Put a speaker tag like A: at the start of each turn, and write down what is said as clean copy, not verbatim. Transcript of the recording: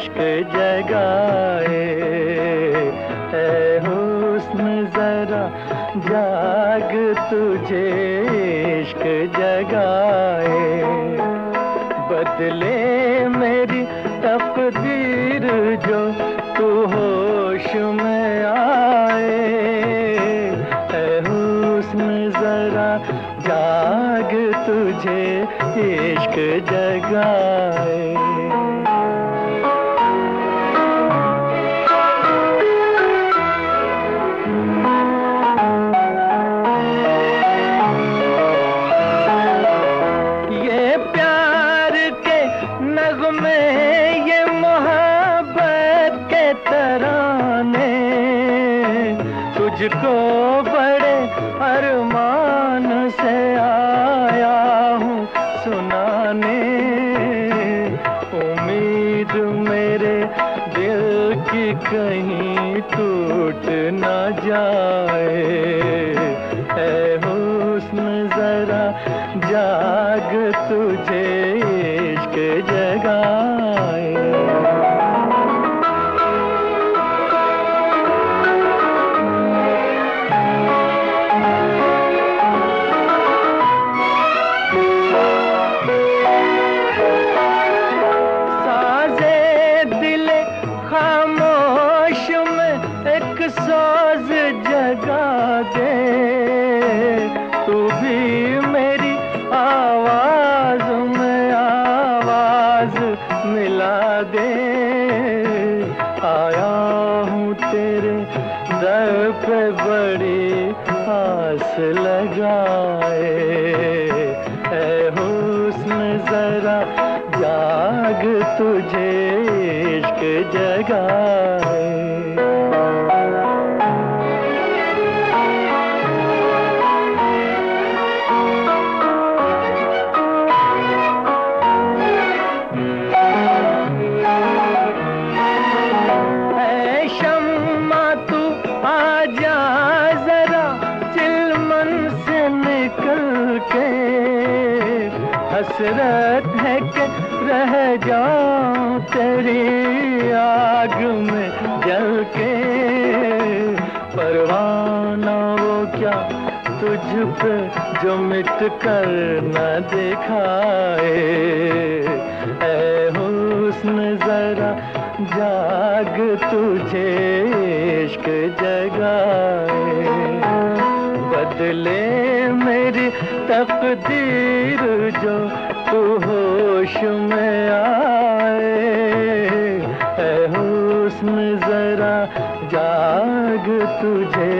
A: इश्क जगाए। ऐ हुस्न जरा जाग, तुझे इश्क जगाए। बदले मेरी तकदीर जो तू होश में आए। ऐ हुस्न जरा जाग, तुझे इश्क जगाए। ये प्यार के नगमे, ये मोहब्बत के तराने, तुझको बड़े अरमान से आया हूँ सुनाने। उम्मीद मेरे दिल की कहीं टूट न जाए। ऐ हुस्न जरा जाग, तुझे इश्क जगाए। खामोश में एक सोज जगा दे, तू भी मेरी आवाज में आवाज मिला दे। आया हूँ तेरे दर पे बड़ी आस लगाए। ऐ हुस्न जरा जाग, तुझे इश्क जगाए। ऐ शम्मा तू आजा जरा चिलमन से निकल के। हसरत है कि रह जाऊं तेरी आग में जल के। परवाना वो क्या तुझ पे जो मिट कर न दिखाए। ऐ हुस्न जरा जाग, तुझे इश्क जगाए। बदले मेरी तकदीर जो तू होश में आए। ऐ हुस्न जरा जाग, तुझे